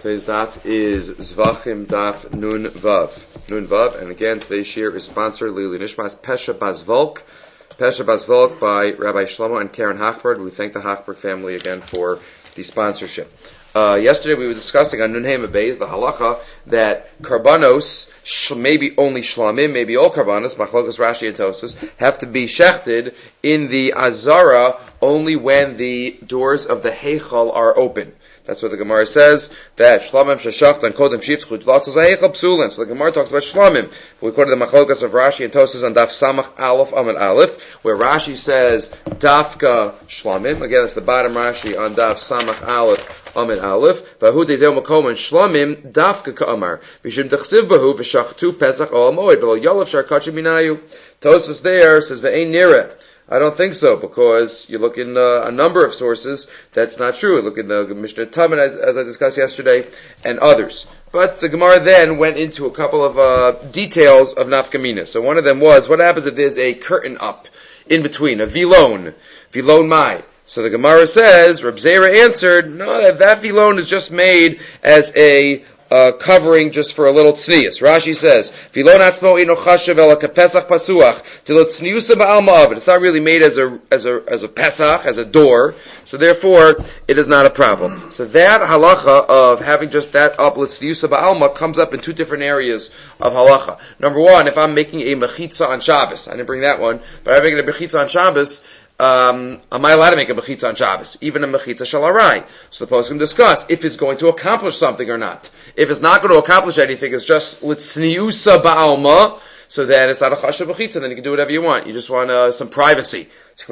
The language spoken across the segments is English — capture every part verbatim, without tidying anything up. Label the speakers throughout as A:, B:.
A: Today's daf is Zvachim Daf Nun Vav. Nun Vav, and again, today's shir is sponsored Lili Nishmas Pesha Bas Volk. Pesha Bas Volk by Rabbi Shlomo and Karen Hochberg. We thank the Hochberg family again for the sponsorship. Uh, yesterday we were discussing on Nun Hey Beis the halacha that karbanos, sh- maybe only shlamim, maybe all karbanos, machlokas Rashi and Tosfos, have to be shechted in the azara only when the doors of the heichal are open. That's what the Gemara says, that shlamim sheshacht and kodem shifts chut v'asas heichal psulin. So the Gemara talks about shlamim. We quoted the machlokas of Rashi and Tosfos on daf samach aleph amid aleph, where Rashi says dafka shlamim. Again, it's the bottom Rashi on daf samach aleph amid aleph. Vahu dezeu makom and shlamim dafka ka'amar. V'shim tachsiv bahu v'shachtu pesach ol moed v'lo yolav shar kachim minayu. Tosfos there says ve'ein nireh. I don't think so, because you look in uh, a number of sources, that's not true. Look in the Mishnah Tamid, as, as I discussed yesterday, and others. But the Gemara then went into a couple of uh, details of nafkamina. So one of them was, what happens if there's a curtain up in between, a vilon, vilon mai? So the Gemara says, Reb Zera answered, no, that, that vilon is just made as a Uh, covering just for a little tznius. Rashi says, "Vilon atzmo ino chashav ela kapesach pasuach till tzniusa ba'alma oven." It's not really made as a as a as a pesach, as a door, so therefore it is not a problem. So that halacha of having just that up tzniusa ba'alma comes up in two different areas of halacha. Number one, if I'm making a mechitza on Shabbos, I didn't bring that one, but I'm making a mechitza on Shabbos. Um, am I allowed to make a mechitza on Shabbos? Even a mechitza shel arai. So the poskim discuss if it's going to accomplish something or not. If it's not going to accomplish anything, it's just litzniusa ba'alma, so that it's not a chashav mechitza, then you can do whatever you want. You just want uh, some privacy.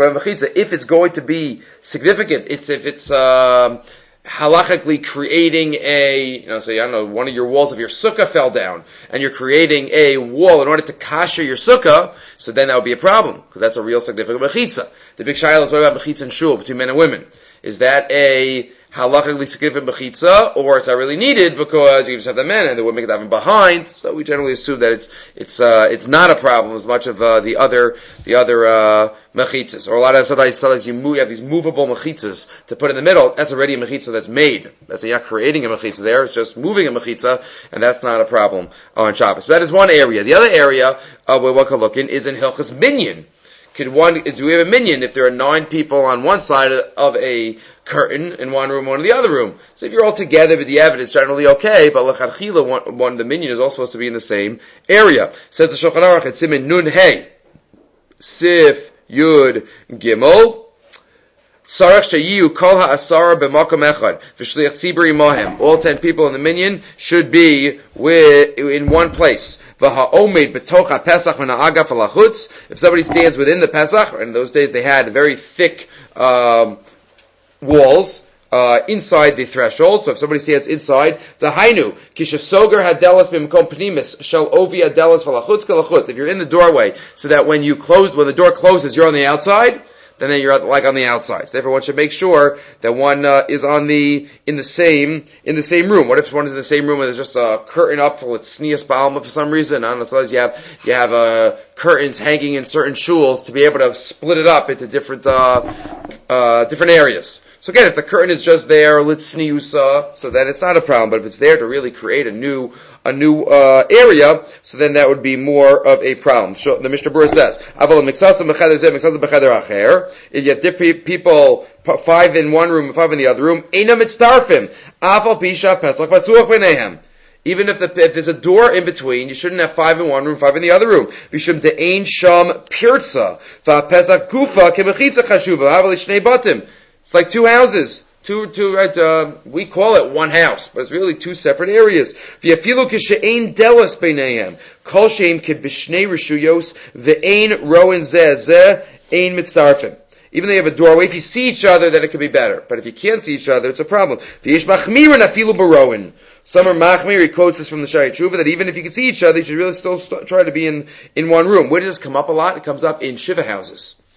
A: If it's going to be significant, it's if it's um, halachically creating a, you know, say, I don't know, one of your walls of your sukkah fell down, and you're creating a wall in order to kasher your sukkah, so then that would be a problem, because that's a real significant mechitza. The big shayla is, what about mechitza and shul, between men and women? Is that a halachically significant mechitza, or it's not really needed because you just have the men and the women can have them behind? So we generally assume that it's it's uh, it's not a problem as much of uh, the other the other uh, mechitzas. Or a lot of sometimes, sometimes you, move, you have these movable mechitzas to put in the middle. That's already a mechitza that's made. That's you're not creating a mechitza there. It's just moving a mechitza, and that's not a problem on Shabbos. So that is one area. The other area uh, where one can look in is in Hilchas Minyan. Could one, is, do we have a minyan if there are nine people on one side of a curtain in one room, one in the other room? So if you're all together with the evidence, generally okay, but l'chadchila, one, one, the minyan is all supposed to be in the same area. Says the Shulchan Aruch, it's Siman Nun Hey, Sif Yud Gimel, Sarach Shayiu Kol HaAsara B'Makom Echad, V'Shliach Tziburi Mohem. All ten people in the minyan should be with, in one place. V'Ha'omed B'Toch HaPesach V'Na'agaf Alachutz. If somebody stands within the Pesach, and in those days they had very thick um, walls uh, inside the threshold. So if somebody stands inside, Zahainu Kishasoger Hadelas B'Mkom Pnimis Shel Ovi Hadelas V'Lachutz Kalachutz. If you're in the doorway, so that when you close, when the door closes, you're on the outside, then you're like on the outside. So therefore, one should make sure that one uh, is on the in the same in the same room. What if one is in the same room and there's just a curtain up till it's sneas ba'alma for some reason? I don't know. Sometimes you have you have uh, curtains hanging in certain shuls to be able to split it up into different uh, uh, different areas. So again, if the curtain is just there, litzniusa, so then it's not a problem. But if it's there to really create a new a new uh, area, so then that would be more of a problem. So the Mishnah Berurah says, if you have different people, five in one room, five in the other room, even if, the, if there's a door in between, you shouldn't have five in one room, five in the other room. It's like two houses. Two, two, right, uh, we call it one house, but it's really two separate areas. V'yafilu k'she'ein delas b'neihem, kol she'im k'b'shnei reshuyos, v'ein roin zeh zeh, ein mitzarfim. Even though you have a doorway, if you see each other, then it could be better. But if you can't see each other, it's a problem. V'yesh machmirin afilu b'roin. Some are machmir, he quotes this from the Shai Tshuva, that even if you can see each other, you should really still st- try to be in, in one room. Where does this come up a lot? It comes up in shiva houses.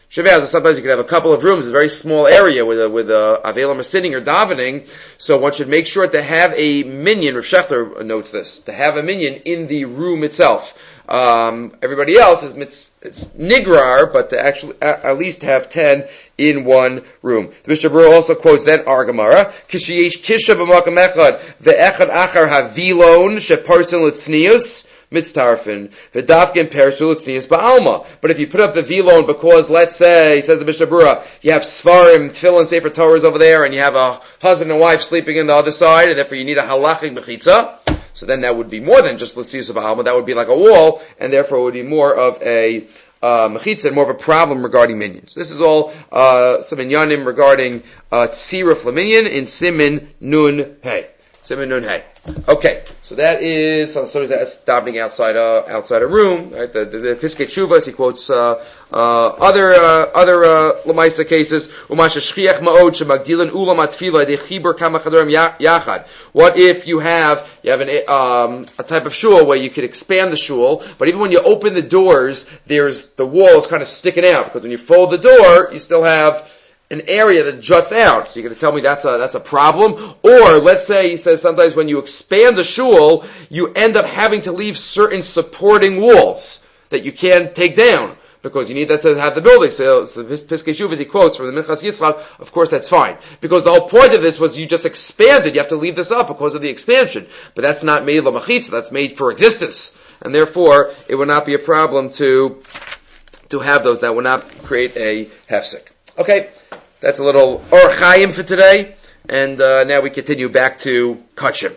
A: Shaveh, sometimes you can have a couple of rooms, a very small area with a, with a Avelim are sitting or davening, so one should make sure to have a minyan, Rav Shechter notes this, to have a minyan in the room itself. Um, everybody else is it's, it's nigrar, but to actually at, at least have ten in one room. The Mishnah Berurah also quotes then our Gemara, Kishiyesh tisha b'makam echad ve'echad achar havilon sheparsin l'tznius mitztarfin v'dafkin persul l'tznius ba'alma. But if you put up the vilon because, let's say, says the Mishnah Berurah, you have svarim, tefillin, sefer Torahs over there, and you have a husband and wife sleeping in the other side, and therefore you need a halachic mechitza. So then that would be more than just l'tznius ba'alma. That would be like a wall, and therefore it would be more of a Uh, mechitza, and more of a problem regarding minions. This is all, uh, some inyanim regarding, uh, tziruf laminyan in Simin Nun Hey. Simin Nun Hey. Okay. So that is, so somebody that's davening outside, uh, outside a room, right? The, the, the Piskei Teshuvos, he quotes, uh, uh, other, uh, other, uh, Lamaisa cases. Umasha shchiach ma'od shemagdilan ulam atfila de chibur kama chadorim yachad. What if you have, you have an, um, a type of shul where you could expand the shul, but even when you open the doors, there's, the walls kind of sticking out, because when you fold the door, you still have an area that juts out. So you're going to tell me that's a, that's a problem? Or, let's say, he says sometimes when you expand the shul, you end up having to leave certain supporting walls that you can't take down, because you need that to have the building. So, so the Piskei Teshuvos, he quotes from the Minchas Yitzchak, of course that's fine. Because the whole point of this was you just expanded, you have to leave this up because of the expansion. But that's not made l'machitza, that's made for existence. And therefore, it would not be a problem to, to have those. That would not create a hefsek. Okay, that's a little Or Chaim for today, and uh, now we continue back to Kachim.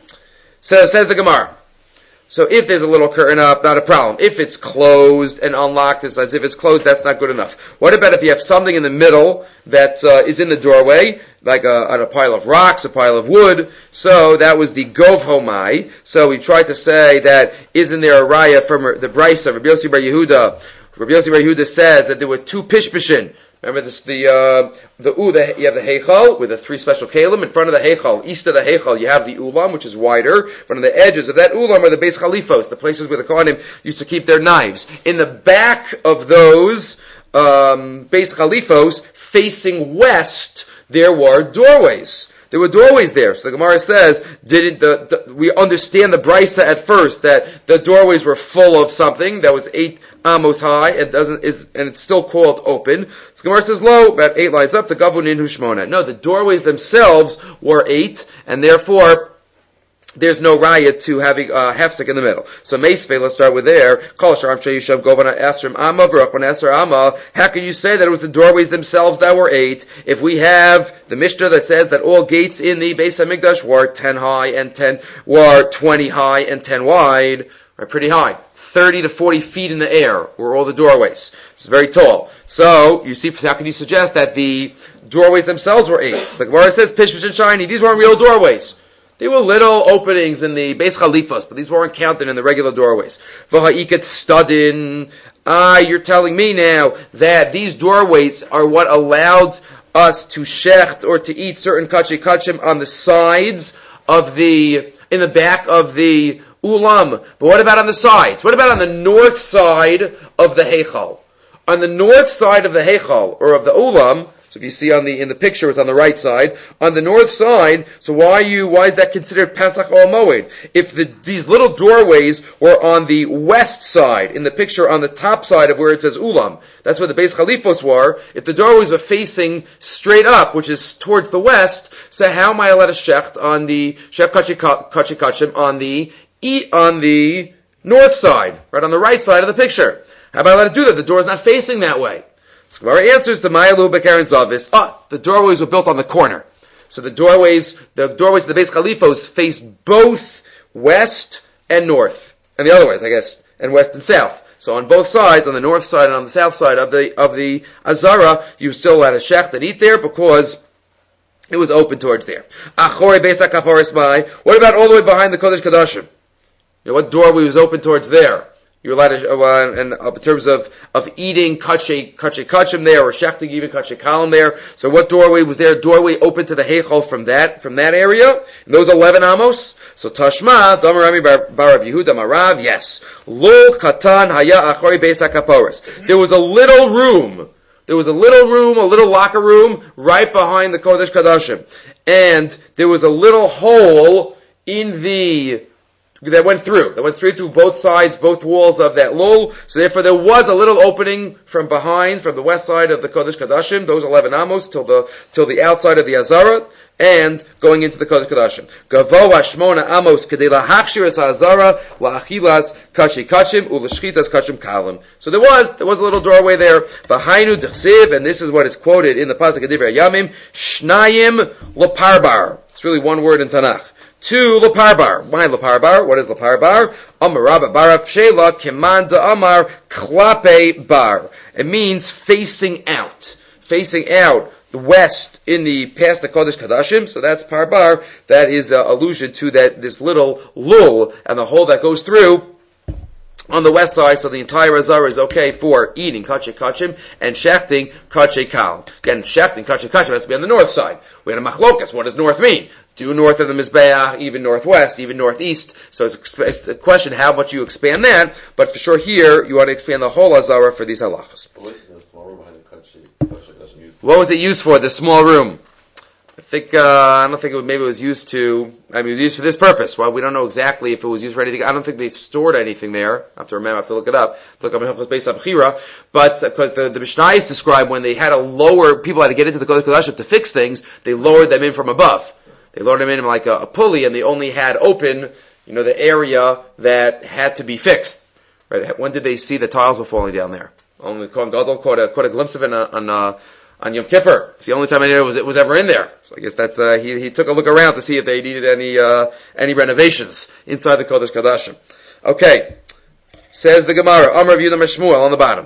A: So says the Gemara. So if there's a little curtain up, not a problem. If it's closed and unlocked, it's as if it's closed, that's not good enough. What about if you have something in the middle that uh, is in the doorway, like a, on a pile of rocks, a pile of wood? So that was the Gov Homai. So we tried to say that, isn't there a raya from the Brisa, Rabbi Yossi Bar Yehuda? Rabbi Yossi Bar Yehuda says that there were two pishpishin. Remember this, the, uh, the, u, the, you have the heichal with the three special kalim. In front of the heichal, east of the heichal, you have the ulam, which is wider. But on the edges of that ulam are the beis chalifos, the places where the kohanim used to keep their knives. In the back of those, um, beis chalifos, facing west, there were doorways. There were doorways there. So the Gemara says, didn't the, the we understand the brisa at first, that the doorways were full of something that was eight amos high, and doesn't is and it's still called open. So Gemara says low, about eight lines up, to gavunin hushmona. No, the doorways themselves were eight, and therefore there's no raya to having a uh, hefsek in the middle. So Meisvei, let's start with there. Kol Sharam Sheyishav Govana Esrim Amma Baruch Esser Amma. How can you say that it was the doorways themselves that were eight if we have the Mishnah that says that all gates in the Beis Hamikdash were ten high and ten were twenty high and ten wide, right? Pretty high. thirty to forty feet in the air were all the doorways. It's very tall. So, you see, how can you suggest that the doorways themselves were eight? So the Gemara says, Pish, Pish, and Shiny, these weren't real doorways. They were little openings in the Beis Chalifos, but these weren't counted in the regular doorways. V'ha'iket stadin. Ah, you're telling me now that these doorways are what allowed us to shecht or to eat certain kachi kachim on the sides of the, in the back of the ulam. But what about on the sides? What about on the north side of the heichal? On the north side of the heichal, or of the ulam, so if you see on the, in the picture, it's on the right side. On the north side, so why are you, why is that considered Pesach or Moed? If the, these little doorways were on the west side, in the picture on the top side of where it says Ulam, that's where the Beis Chalifos were. If the doorways were facing straight up, which is towards the west, so how am I allowed to shecht on the, shech kachi kachim, on the, on the north side, right on the right side of the picture? How am I allowed to do that? The door is not facing that way. So our answer is the Mayalu Bekaren Zavis. Ah, the doorways were built on the corner. So the doorways, the doorways of the Beis Chalifos face both west and north. And the other ways, I guess, and west and south. So on both sides, on the north side and on the south side of the, of the Azara, you still had a shecht and eat there because it was open towards there. Achore Beis HaKaporos Mai. What about all the way behind the Kodesh Kodashim? You know, what doorway was open towards there? You're allowed to, uh, and uh, in terms of, of eating kache, kache kachim there, or shechting even kache kalim there. So what doorway was there? Doorway open to the heichal from that, from that area? And those eleven amos? So Tashma, Damarami Bar Rav Yehuda Marav, yes. Lo katan haya achori beis hakaporos. There was a little room. There there was a little room, a little locker room, right behind the Kodesh Kodashim. And there was a little hole in the, that went through, that went straight through both sides, both walls of that lul. So therefore there was a little opening from behind, from the west side of the Kodesh Kodashim, those eleven amos, till the, till the outside of the Azara, and going into the Kodesh Kodashim. Gavoa shmona amos kedei lahachshir es ha'azara la'achilas kachi kachim u'l'shchitas kachim kalim. So there was, there was a little doorway there. V'hainu d'chsiv, and this is what is quoted in the pasuk of Divrei Yamim, shnayim leparbar. It's really one word in Tanakh. Two leparbar. Why leparbar? What is leparbar? Amar Rabba barav shela keman da'amar klape bar. It means facing out. Facing out. The west in the past the Kodesh Kodashim, so that's Parbar. That is the allusion to that this little lul and the hole that goes through on the west side. So the entire Azara is okay for eating kachei kachim and shechting kachei kal. Again, shechting kachei kachim has to be on the north side. We had a machlokas. What does north mean? Due north of the Mizbeach, even northwest, even northeast. So it's, it's a question how much you expand that. But for sure here you want to expand the whole Azara for these halachas. What was it used for, this small room? I think, uh, I don't think it was, maybe it was used to, I mean, it was used for this purpose. Well, we don't know exactly if it was used for anything. I don't think they stored anything there. I have to remember, I have to look it up. Look up in Hilchos Beis Abchira. But, because uh, the, the Mishnayos describe when they had to lower, people had to get into the Kodesh Kodashim to fix things, they lowered them in from above. They lowered them in like a, a pulley, and they only had open, you know, the area that had to be fixed. Right? When did they see the tiles were falling down there? Only Kohen Gadol caught a, caught a glimpse of it on, on uh, on Yom Kippur. It's the only time I knew it was, it was ever in there. So I guess that's, uh, he, he took a look around to see if they needed any, uh, any renovations inside the Kodesh Kodashim. Okay. Says the Gemara, Amar Yehuda Shmuel on the bottom.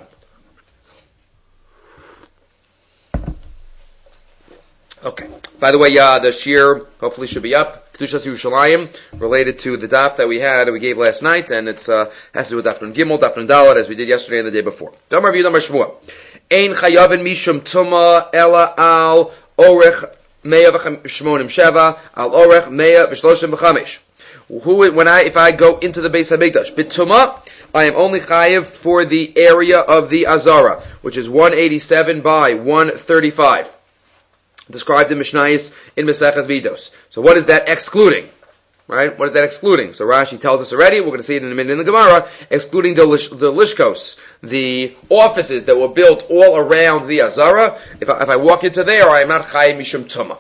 A: Okay. By the way, uh, the shir hopefully should be up. Kedushas Yerushalayim, related to the daf that we had, that we gave last night, and it's, uh, has to do with Daf Nun Gimel, Daf Nun Dalet, as we did yesterday and the day before. Amar Yehuda Shmuel. Ein chayavin mishum tuma ela al orech meya v'shmonim sheva al orech meya v'shloshim v'chamesh. Who, when I, if I go into the Beis Hamikdash, bituma, I am only chayav for the area of the Azara, which is one eighty-seven by one thirty-five. Described in Mishnayos in Maseches Vidos. So what is that excluding? Right? What is that excluding? So Rashi tells us already, we're going to see it in a minute in the Gemara, excluding the, lish, the lishkos, the offices that were built all around the Azara. If I, if I walk into there, I am not Chayim Mishum Tuma.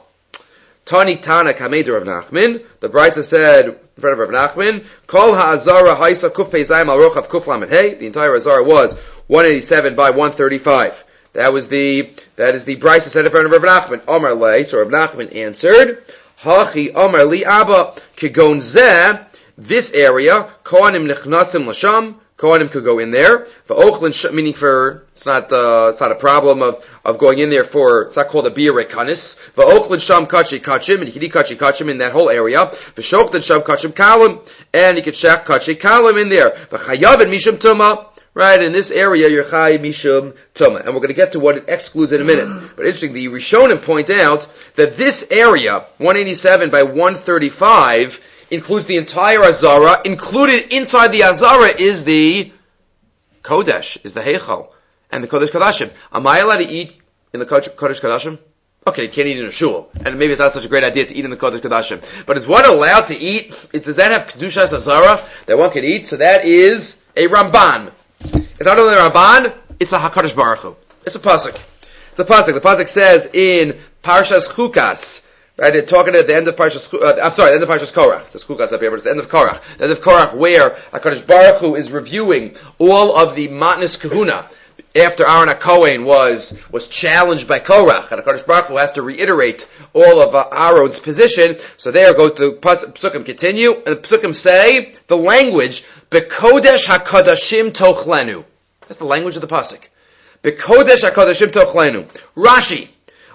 A: Tani Tana Kameder of Nachman, the Brisa said in front of Rav Nachman, Kol HaAzara Haisa Kuf Peizayim Al Rochav Kuf Lamed Hey, the entire Azara was one eighty-seven by one thirty-five. That was the, that is the Brisa said in front of Rav Nachman. Omar Lei, so Rav Nachman answered, Hachi Amar Li Abba Kegon Zeh, this area, Kohanim Nechnasim Lasham, Kohanim could go in there. V'ochlin, meaning for, it's not, uh, it's not a problem of, of going in there for, it's not called a bir rekanis. V'ochlin Sham Kachi Kachim, and you can eat Kachi Kachim in that whole area. V'shochlin Sham Kachim Kalim, and you can shech Kachi Kalim in there. V'chayavin Mishum Tuma. Right, in this area, you're Chai Mishum Tuma. And we're going to get to what it excludes in a minute. But interesting, the Rishonim point out that this area, one eighty-seven by one thirty-five, includes the entire Azara. Included inside the Azara is the Kodesh, is the Heichal, and the Kodesh Kodashim. Am I allowed to eat in the Kodesh Kodashim? Okay, you can't eat in a shul. And maybe it's not such a great idea to eat in the Kodesh Kodashim. But is one allowed to eat? Does that have Kedushas Azara that one can eat? So that is a Ramban. It's not only a Ramban, it's a HaKadosh Baruch Hu. It's a pasuk. It's a pasuk. The pasuk says in Parshas Chukas, right? They're talking at the end of Parshas. Uh, I'm sorry, the end of Parshas Korach. It says Chukas up here, but it's the end of Korach. The end of Korach, where HaKadosh Baruch Hu is reviewing all of the Matnas Kahuna after Aaron HaKohen was was challenged by Korach, and HaKadosh Baruch Hu has to reiterate all of uh, Aaron's position. So there, go to the Psukim, continue, and the Psukim say the language Bekodesh HaKadashim Tochlenu. That's the language of the pasuk. Bekodesh HaKadashim Tochlenu. Rashi.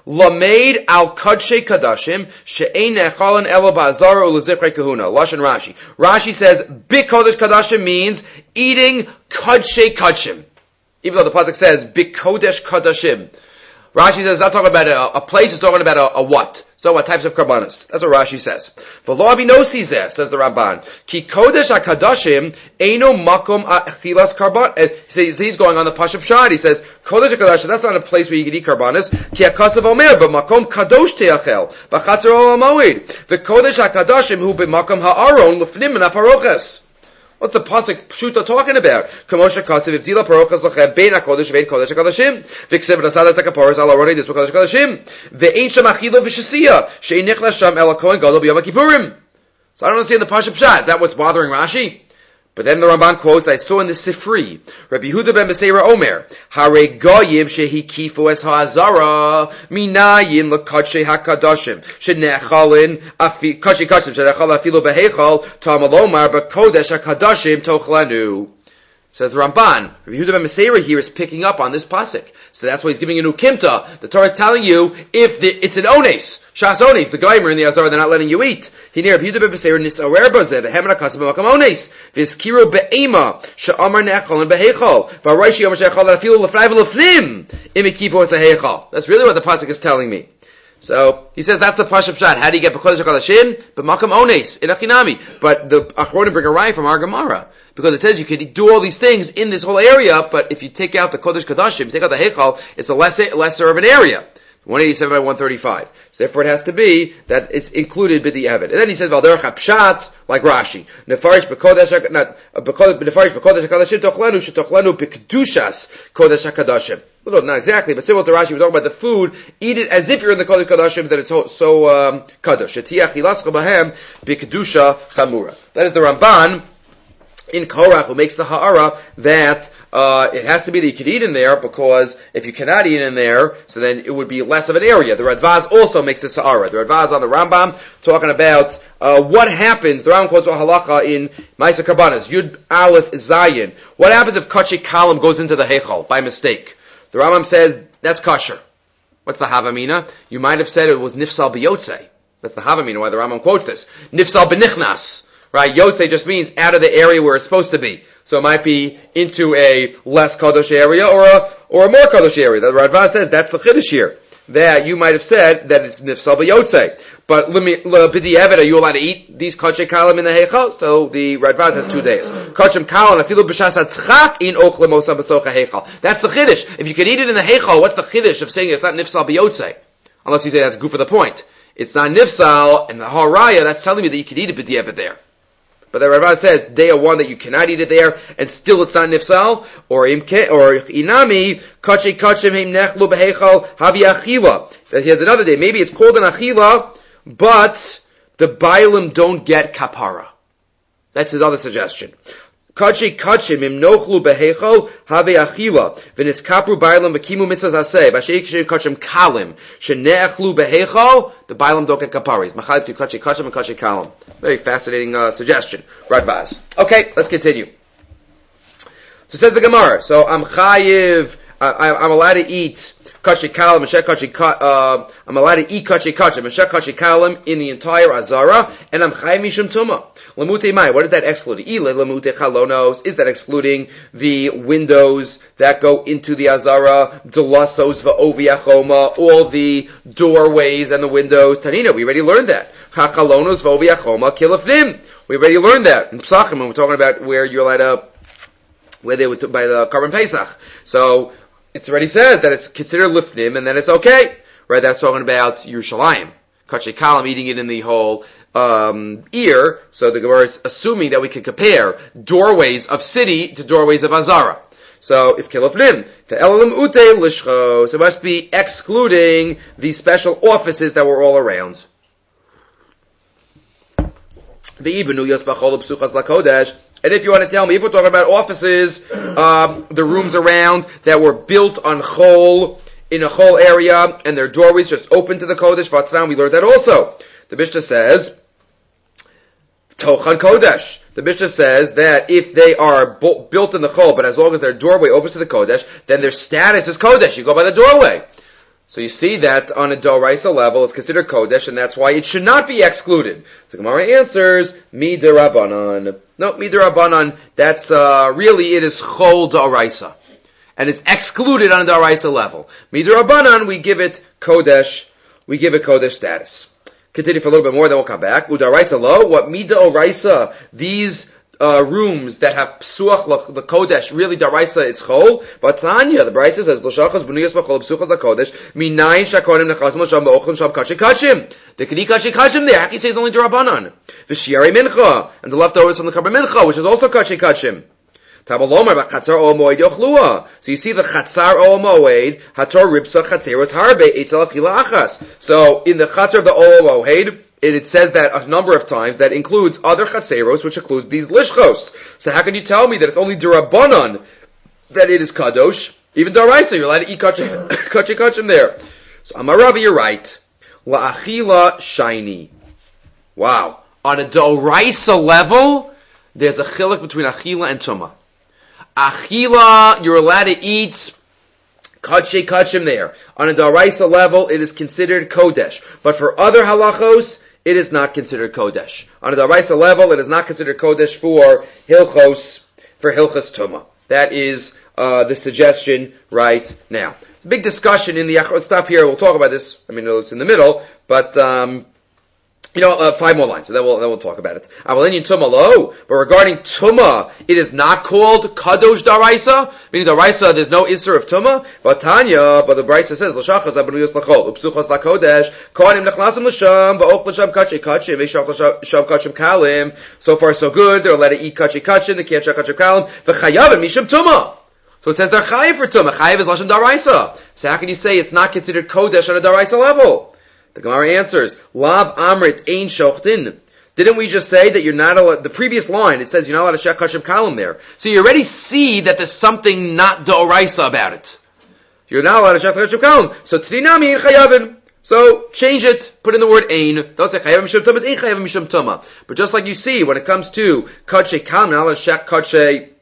A: Lamed al Kadshe Kadashim she'ein nechalan elo ba'azara u'lezikrei kahuna. Lashon Rashi. Rashi says Bekodesh Kadashim means eating Kadshe Kadshim. Even though the pasuk says Bekodesh Kadashim. Rashi says it's not talking about a, a place, it's talking about a, a what. So what types of karbanos? That's what Rashi says. V'lo avinosi zeh, says the Ramban. Ki kodesh hakadashim eino makom achilas karban. So he's going on the Pashup Shad. He says, kodesh hakadashim, that's not a place where you can eat karbanos. Ki hakasav omer, but makom kadosh teachel. B'chatzer ol hamoed. V'kodesh hakadashim hu b'makom ha'aron l'fnim min ha'paroches. What's the pasuk pshuta talking about? Kamosha kasev ivdila parochas lachem bein hakodesh vein kodesh hakadashim v'ksev v'nasadas hakaparos ala roni dis v'kodesh hakadashim ve'ein sham achila v'shasiya she'ein nichnas sham el hakohen gadol b'yom kippurim. So I don't understand the pasuk pshat. Is that what's bothering Rashi? But then the Ramban quotes, I saw in the Sifri, Rabbi Yehuda ben Beseira Omer, Hare goyim shehi kifu es ha'azara, minayin l'kadshe ha'kadashim, shenechalin, kashi kashim, shenechal afilu behechal, tamalomar, b'kodesh ha'kadashim tochlanu. Says the Ramban, Rabbi Yehuda ben Beseira here is picking up on this pasuk. So that's why he's giving a new kimta. The Torah is telling you, if the, it's an ones, Shas ones, the goyim in the azara, they're not letting you eat. He near Rabbi Yehuda ben Beseira nisarer bazeh v'hemena kasav b'makam ones v'izkiru be'ema she'amar ne'echol and behechol v'araishi yom she'echol afilu l'fnai v'l'fnim imikivu as a hechol. That's really what the pasuk is telling me. So he says that's the pasuk pshat. How do you get b'kodesh hakadashim? B'makam ones in achinami. But the Achronim bring a raya from our Gemara. Because it says you can do all these things in this whole area, but if you take out the Kodesh Kadashim, you take out the Heichal, it's a lesser, lesser of an area. one eighty-seven by one thirty-five. So therefore it has to be that it's included with the Evid. And then he says, Valderach HaPshat, like Rashi. Nefarish b'kodesh, not, Nefarish b'kodesh HaKadashim tochlenu, shetochlenu b'kedushas Kodesh HaKadashim. Well, not exactly, but similar to Rashi, we're talking about the food, eat it as if you're in the Kodesh Kadashim, that it's so, so um, Kadosh. Shetiyach ilascha b'hem b'kedusha chamura. That is the Ramban in Korach, who makes the ha'ara that uh, it has to be that you could eat in there, because if you cannot eat in there, so then it would be less of an area. The Radvaz also makes this ha'ara. The Radvaz on the Rambam talking about uh, what happens. The Rambam quotes a halacha in Ma'aser Karbanos, Yud Aleph Zayin. What happens if Kachi Kalam goes into the Heichal by mistake? The Rambam says that's kosher. What's the Havamina? You might have said it was Nifsal B'Yotzei. That's the Havamina, why the Rambam quotes this. Nifsal B'Nichnas. Right, Yotzei just means out of the area where it's supposed to be. So it might be into a less Kadosh area or a, or a more Kadosh area. The Radvaz says that's the Chiddush here. That you might have said that it's Nifsal B'Yotzei. But B'di Eved, are you allowed to eat these Kachem Kalam in the Heichal? So the Radvaz has two days. Kachem Kalam, afilu b'shas atchak in ochle mosam b'socha Heichal. That's the Chiddush. If you can eat it in the Heichal, what's the Chiddush of saying it's not Nifsal B'Yotzei? Unless you say that's good for the point. It's not Nifsal, and the Haraya, that's telling me that you can eat it B'di Eved there. But the Rambam says day of one that you cannot eat it there, and still it's not nifsal, or imke, or inami kache kachem heim nechlu behechal havi achila. That he has another day. Maybe it's called an achila, but the bailim don't get kapara. That's his other suggestion. Kache kachem im nochlu behechal havi achila v'nis kapru bailim b'kimu mitzvahs aseh b'sheik sheik kachem kalim shenechlu behechal. The bailim don't get kaparis. Machalip to kache kachem and kache kalim. Very fascinating uh, suggestion. Radvaz. Okay, let's continue. So says the Gemara. So I'm chayiv. Uh, I'm allowed to eat kachi kalim, meshek kachi. Uh, I'm allowed to eat kachi kachi, meshek kachi kalim in the entire azara, and I'm chayiv mishum tuma. Lamute mai. What does that exclude? Ile lamute chalonos. Is that excluding the windows that go into the azara? Delasos va'ovi achoma. All the doorways and the windows. Tanina, we already learned that. Chachalonos v'ovi achoma kilafnim. We already learned that in Pesachim when we're talking about where you're allowed to, where they would by the Karban Pesach. So it's already said that it's considered lifnim and then it's okay. Right? That's talking about Yerushalayim. Kachi Kalam eating it in the whole um, ear. So the Gemara is assuming that we can compare doorways of city to doorways of Azara. So it's kilafnim. So it must be excluding the special offices that were all around. And if you want to tell me, if we're talking about offices, um, the rooms around that were built on chol, in a whole area, and their doorways just open to the Kodesh, Vatzram, we learned that also. The Mishnah says, Tochan Kodesh. The Mishnah says that if they are bu- built in the chol, but as long as their doorway opens to the Kodesh, then their status is Kodesh. You go by the doorway. So you see that on a Doraisa level, it's considered Kodesh, and that's why it should not be excluded. The Gemara answers, Mi derabanan. No, Mi derabanan, that's, uh, really it is Chol Doraisa. And it's excluded on a Doraisa level. Mi derabanan, we give it Kodesh, we give it Kodesh status. Continue for a little bit more, then we'll come back. Udaraisa lo, what mida oraisa, these uh, rooms that have psuach the kodesh, really daraisa it's chol. But Tanya, the Brisa says, l'shachas b'nuyas b'chol psuchas la kodesh, minayin shakonim nechasim l'sham b'ochlin sham kachi kachim. The kadi kachi kachim there, Haki says only derabanan. V'shiari mincha, and the leftovers from the karban mincha, which is also kachi kachim. So you see the chatzar o moed, hator ripsa chatzeros harbe etzel achila achas. So in the chatzar of the o moed, it, it says that a number of times that includes other chatzeros, which includes these lishchos. So how can you tell me that it's only derabanan that it is kadosh? Even daraisa, you're allowed to eat kachim kachim there. So Amaravi, you're right. La achila shiny. Wow. On a daraisa level, there's a chiluk between achila and tumah. Achila, you're allowed to eat kachei kachim there. On a daraisa level, it is considered kodesh. But for other halachos, it is not considered kodesh. On a daraisa level, it is not considered kodesh for hilchos, for hilchos tumah. That is uh, the suggestion right now. Big discussion in the, let's stop here, we'll talk about this. I mean, it's in the middle, but, um, You know, uh, five more lines, so then we'll, then we'll talk about it. Avalinian Tumah lo, but regarding Tumah, it is not called Kadosh Daraisa, meaning Daraisa, there's no Isser of Tumah, but Tanya, but the Brisa says, L'shachas abunuyos l'chol, upsuchas l'kodesh, kohanim nechnasim l'sham, ba'och l'sham kachei kachim, v'shach l'sham kachim kalim, so far so good, they're allowed to eat kachei kachim, they can't shach kachim kalim, v'chayavim misham Tumah. So it says they're chayiv for Tumah, chayiv is Lashon Daraisa. So how can you say it's not considered Kodesh on a Daraisa level? The Gemara answers, Lav Amrit Ein Shochtin. Didn't we just say that you're not allowed, the previous line, it says you're not allowed to shech kachim kalim there. So you already see that there's something not d'oraisa about it. You're not allowed to shech kachim kalim. So Trinami Ein Chayavim. So change it, put in the word Ein. Don't say Chayavim Mishum Tumah, it's Ein Chayavim Mishum Tumah. But just like you see, when it comes to kachei kalim, not allowed to shech kachei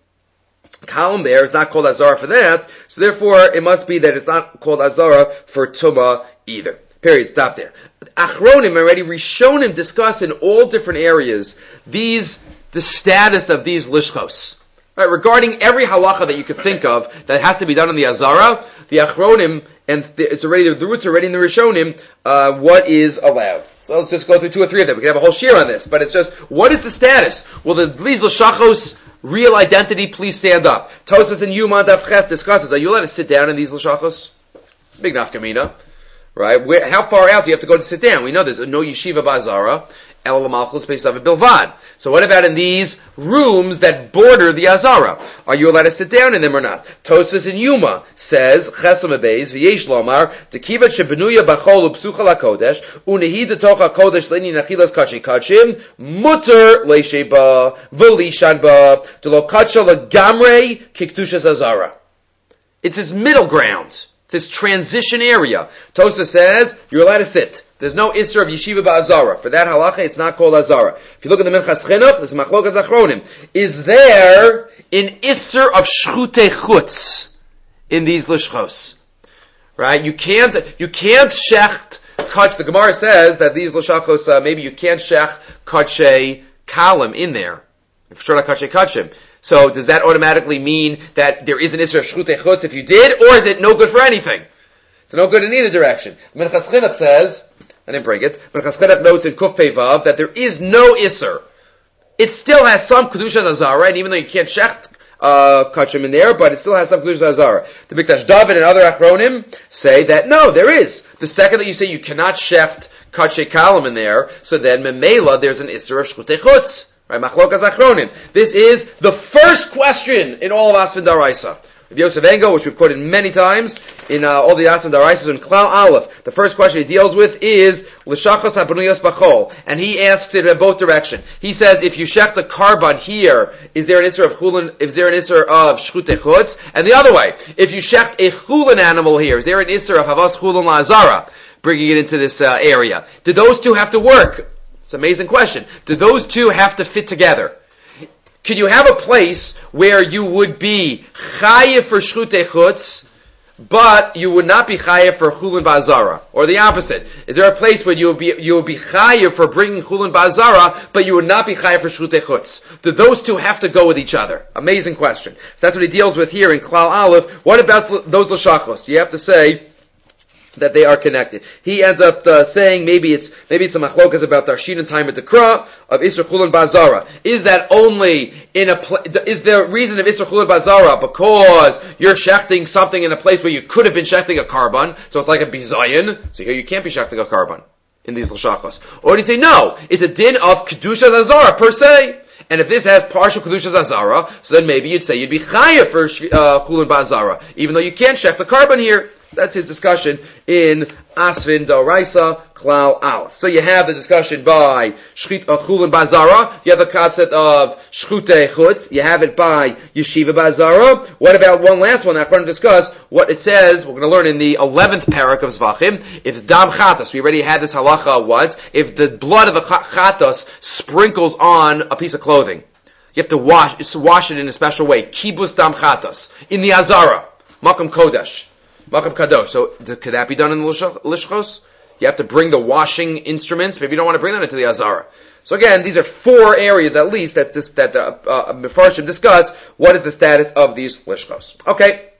A: kalim there, it's not called Azara for that. So therefore, it must be that it's not called Azara for Tumah either. Period. Stop there. Achronim already Rishonim discuss in all different areas these the status of these lishchos. Right, regarding every halacha that you could think of that has to be done in the Azara, the Achronim and the, it's already the roots already in the Rishonim. Uh, what is allowed? So let's just go through two or three of them. We can have a whole shir on this, but it's just what is the status? Will the these lishachos real identity please stand up? Tosfos and Yuma Daf Ches discusses: are you allowed to sit down in these lishachos? Big nafkamina. Right? Where, how far out do you have to go to sit down? We know there's no yeshiva ba'azara, el l'malchus based on a bilvad. So what about in these rooms that border the azara? Are you allowed to sit down in them or not? Tosfos in Yuma says, Chesam abeis, v'yesh lomar, tekivat shebenuya b'chol u'psucha la'kodesh, u'nehi detoch ha'kodesh le'ni nachilas kachei kachim, mutter le'sheba, v'lishan ba, d'lo kacha l'gamrei, kiktushas azara. It's his middle ground. This transition area. Tosa says, you're allowed to sit. There's no Isser of Yeshiva Ba'azara. For that halacha, it's not called Azara. If you look at the Minchas Chinuch, this is Machlokas Achronim. Is there an Isser of Shchutei Chutz in these Lishchos? Right? You can't, you can't shecht kach, the Gemara says that these Lishchos, uh, maybe you can't shecht kachei kalim in there. Shora kachei kachim. So does that automatically mean that there is an Isser of Shchutei Chutz if you did, or is it no good for anything? It's no good in either direction. Minchas Chinuch says, I didn't bring it, Minchas Chinuch notes in Kuf Pei Vav that there is no Isser. It still has some Kedushas Azara, and even though you can't shecht uh, kachim in there, but it still has some Kedushas Azara. The Mikdash David and other Achronim say that no, there is. The second that you say you cannot shecht kachei kalim in there, so then Memela there's an Isser of Shchutei Chutz. Right, Machlokas Achronim. This is the first question in all of Asfin Daraisa. With Yosef Engo, which we've quoted many times in uh, all the Asfin Daraisas in Klal Aleph. The first question he deals with is L'shachos habenuyos b'chol, and he asks it in both directions. He says, if you shecht a karban here, is there an isser of chulin? Is there an isser of shchutei chutz? And the other way, if you shecht a chulin animal here, is there an isser of havas chulin la'azara? Bringing it into this uh, area. Do those two have to work? It's an amazing question. Do those two have to fit together? Could you have a place where you would be chayiv for shchutei chutz, but you would not be chayiv for chulin ba'azara? Or the opposite. Is there a place where you would be, you would be chayiv for bringing chulin ba'azara, but you would not be chayiv for shchutei chutz? Do those two have to go with each other? Amazing question. So that's what he deals with here in Klal Aleph. What about those l'shachos? You have to say, that they are connected. He ends up uh, saying maybe it's maybe it's a machlokas about Darshin and time of Dekra of Isser Chulun Bazara. Is that only in a pl- is the reason of Isser Chulun Bazara because you're shechting something in a place where you could have been shechting a carbon, so it's like a bizayin. So here you can't be shechting a carbon in these l'shachos. Or do you say no? It's a din of kedusha zazara per se. And if this has partial kedusha zazara, so then maybe you'd say you'd be chayav for uh, Chulun Bazara, even though you can't shecht the carbon here. That's his discussion in Asvin D'Oraisa Klal Aleph. So you have the discussion by Shchit uh, Chulun Bazara. You have the concept of Shchute Chutz. You have it by Yeshiva Bazara. What about one last one? I'm going to discuss what it says. We're going to learn in the eleventh parak of Zvachim. If Dam Chatos, we already had this halacha once. If the blood of the Chatos sprinkles on a piece of clothing, you have to wash, wash it in a special way. Kibus Dam Chatos in the Azara, Makam Kodesh. Makam Kadosh. So, th- could that be done in the Lishchos? You have to bring the washing instruments. Maybe you don't want to bring that into the Azara. So again, these are four areas at least that this, that the uh, Mefarshim discuss. What is the status of these Lishchos? Okay.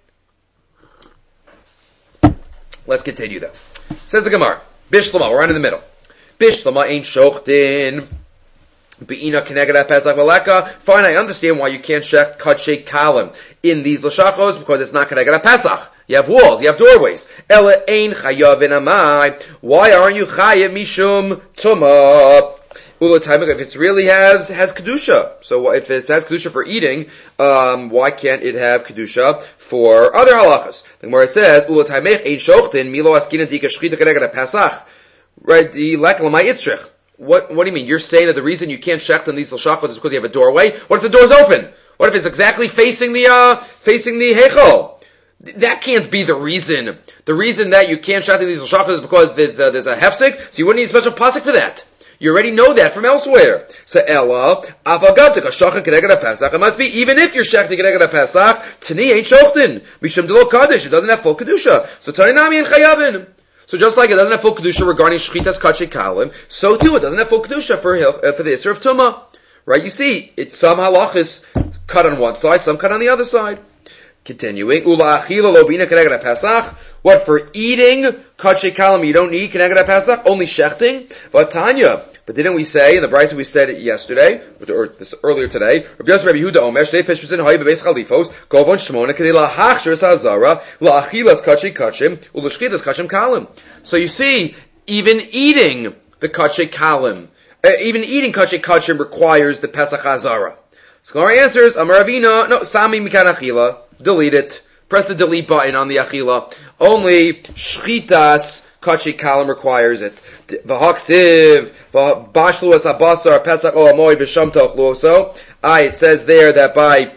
A: Let's continue though. Says the Gemara. Bishlama, we're right in the middle. Bishlama ain't shochtin. Be'ina keneged Pesach v'leka. Fine, I understand why you can't shecht katshe kalim in these l'shachos because it's not keneged Pesach. You have walls, you have doorways. Ela ein chayav in amai. Why aren't you chayav mishum tuma? If it really has has kedusha, so if it has kedusha for eating, um, why can't it have kedusha for other halachas? The Gemara says, "Ulataymech ein shochtin milo askina dika shchita keneged Pesach." Right? The leklamai itzrich. What, what do you mean? You're saying that the reason you can't shecht in these l'shachos is because you have a doorway? What if the door's open? What if it's exactly facing the, uh, facing the heichal? That can't be the reason. The reason that you can't shecht in these l'shachos is because there's, uh, there's a hefsek, so you wouldn't need a special pasuk for that. You already know that from elsewhere. So Ella, afagatik hashachan keneged Pesach. It must be even if you're shechting keneged Pesach, tani ain't shochtin. Mishum delo kaddish. It doesn't have full kedusha. So tani nami and chayavin. So just like it doesn't have full kedusha regarding shchitas katshe kalim, so too it doesn't have full kedusha for uh, for the Isser of Tumah. Right? You see, it's some halachas cut on one side, some cut on the other side. Continuing, ula achila lo bina keneged Pesach. What for eating katshe kalim you don't need keneged Pesach, only shechting. But Tanya, but didn't we say in the brayso we said it yesterday or this earlier today? Rabbi Yosef Rabbi Yehuda Omer shtei peshpesin hayi bebeis chalifos kovon shmona kedei lahachshir sazara laachilas katshe kachim ulashchitas kachim kalim. So you see, even eating the katshe kalim, uh, even eating katshe kachim requires the Pesach Hazara. So our answer is Amar Ravina, no, Sami mikan achila, delete it. Press the delete button on the achila. Only shchitas katshe kalim requires it. V'haksiv v'bashlu as habasar Pesach o amoy v'sham tochlu. So, I it says there that by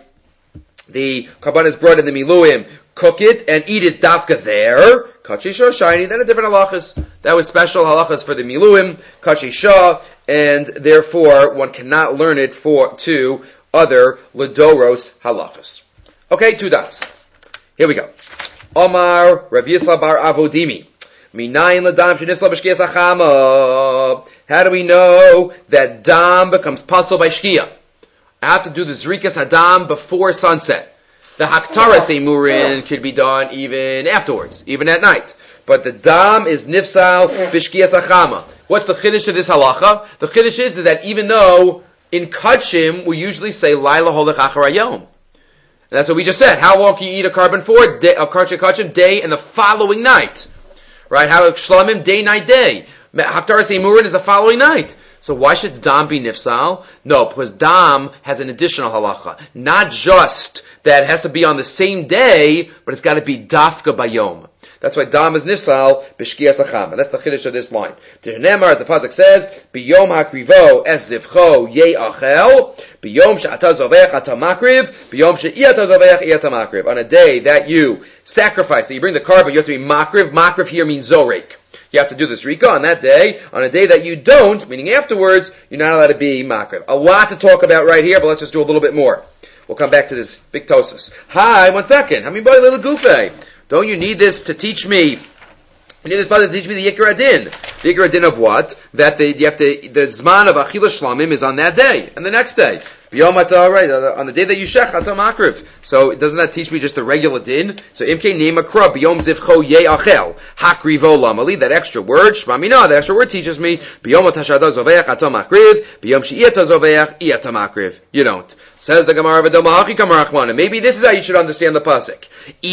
A: the karbanis brought in the miluim, cook it and eat it dafka there. Kachi shah shiny. Then a different halachas. That was special halachas for the miluim, kachi shah, and therefore one cannot learn it for to other ledoros halachas. Okay, two dots. Here we go. Omar Rav Yisla bar Avodimi. Minayin ladam shenisla b'shkiyas achama. How do we know that dam becomes pasul by shkia? I have to do the zrikas hadam before sunset. The haktaras emurin could be done even afterwards, even at night. But the dam is nifsal b'shkiyas achama. What's the chiddush of this halacha? The chiddush is that even though in kachim we usually say laila holech achar hayom. And that's what we just said. How long can you eat a carbon for? Day, a kachim kachim day and the following night. Right? How shlamim day, night, day. Haktaras emurin is the following night. So why should dam be nifsal? No, because dam has an additional halacha. Not just that it has to be on the same day, but it's got to be dafka bayom. That's why dam is nifsal b'shkiyas achama. That's the chiddush of this line. Nemar, as the pasuk says, biyom hakrivo es zivcho ye'achel, biyom she'ata zovech ata makriv, biyom she'iyata zovech iyata makriv. On a day that you sacrifice, that you bring the carbon, you have to be makriv. Makriv here means zorek. You have to do this rika on that day. On a day that you don't, meaning afterwards, you're not allowed to be makriv. A lot to talk about right here, but let's just do a little bit more. We'll come back to this big tosis. Hi, one second. How many boy little gufe? Don't you need this to teach me? You need this to teach me the Yikar Adin. The Yikar Adin of what? That the, you have to, the Zman of Achila Shlamim is on that day, and the next day. B'yom ata, right, on the day that you shech, ata makriv. So doesn't that teach me just the regular din? So imke nema kra, b'yom zivcho ye achel, hakrivo lamali, that extra word, shmamina, that extra word teaches me, b'yom atashada zoveach, ata makriv, b'yom she'iyata zoveach, iyata makriv. You don't. Says the Gemara, v'domahachi kamarachmana. Maybe this is how you should understand the pasuk.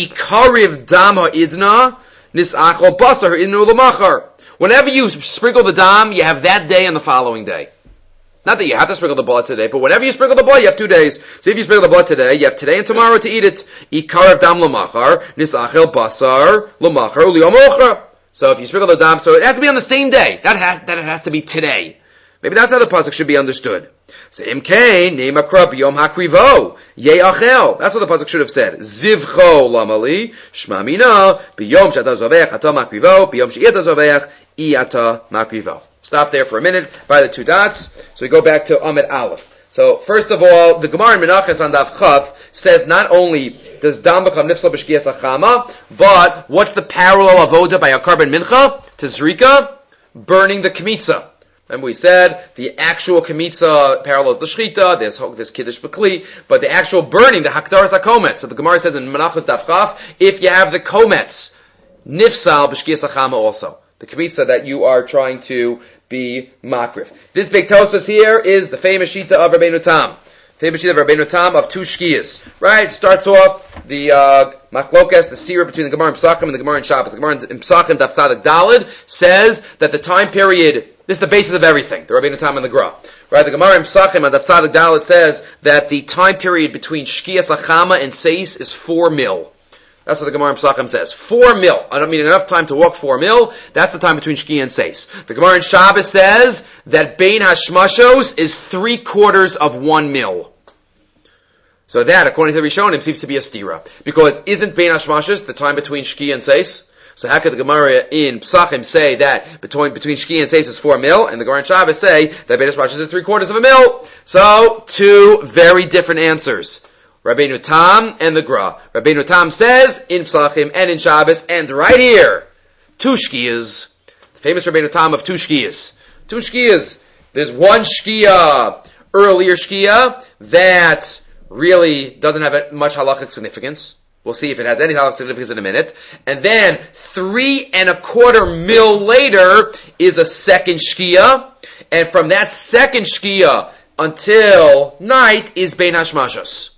A: Ikariv dam ha'idna, nis'achol basar idnu l'machar. Whenever you sprinkle the dam, you have that day and the following day. Not that you have to sprinkle the blood today, but whenever you sprinkle the blood, you have two days. So if you sprinkle the blood today, you have today and tomorrow to eat it. Ikarav dam l'machar, nis'achel basar l'machar u'li'omocha. So if you sprinkle the dam, so it has to be on the same day. That has, that it has to be today. Maybe that's how the pasuk should be understood. So imkein neima krab yom hakrivo ye'achel. That's what the pasuk should have said. Zivcho lamali shmamina biyom shata zovech ata makrivo biyom she'ita zovech iyata makrivo. Stop there for a minute by the two dots. So we go back to Amid Aleph. So first of all, the Gemara in Menachos on Daf Chaf says not only does dam become nifsal b'shkiyas achama, but what's the parallel avoda by a carbon mincha to zrika? Burning the kmitza. Remember we said the actual kmitza parallels the shchita, there's, there's kiddush b'kli, but the actual burning, the hakdaras hakometz. So the Gemara says in Menachos Daf Chaf, if you have the kometz, nifsal b'shkiyas achama also. The kmitza that you are trying to be makrif. This big tosfos here is the famous shita of Rabbeinu Tam. Famous shita of Rabbeinu Tam of two shkiyas. Right? It starts off the uh, machlokas, the sira between the Gemara in Pesachim and the Gemara in Shabbos. The Gemara in Pesachim, Daf Tzadik Daled, says that the time period, this is the basis of everything, the Rabbeinu Tam and the Gra. Right? The Gemara in Pesachim and Daf Tzadik Daled says that the time period between shkiyas achama and seis is four mil. That's what the Gemara in Pesachim says. Four mil. I don't mean enough time to walk four mil. That's the time between Shki and Seis. The Gemara in Shabbos says that Bein Hashmashos is three quarters of one mil. So that, according to the Rishonim, seems to be a stira. Because isn't Bein Hashmashos the time between Shki and Seis? So how could the Gemara in Pesachim say that between, between Shki and Seis is four mil, and the Gemara in Shabbos say that Bein Hashmashos is three quarters of a mil? So, two very different answers. Rabbeinu Tam and the Gra. Rabbeinu Tam says in Pesachim and in Shabbos and right here, two shkiyas. The famous Rabbeinu Tam of two shkiyas. Two shkiyas. There's one shkiya, earlier shkiya, that really doesn't have much halachic significance. We'll see if it has any halachic significance in a minute. And then three and a quarter mil later is a second shkiya. And from that second shkiya until night is Bein Hashmashos.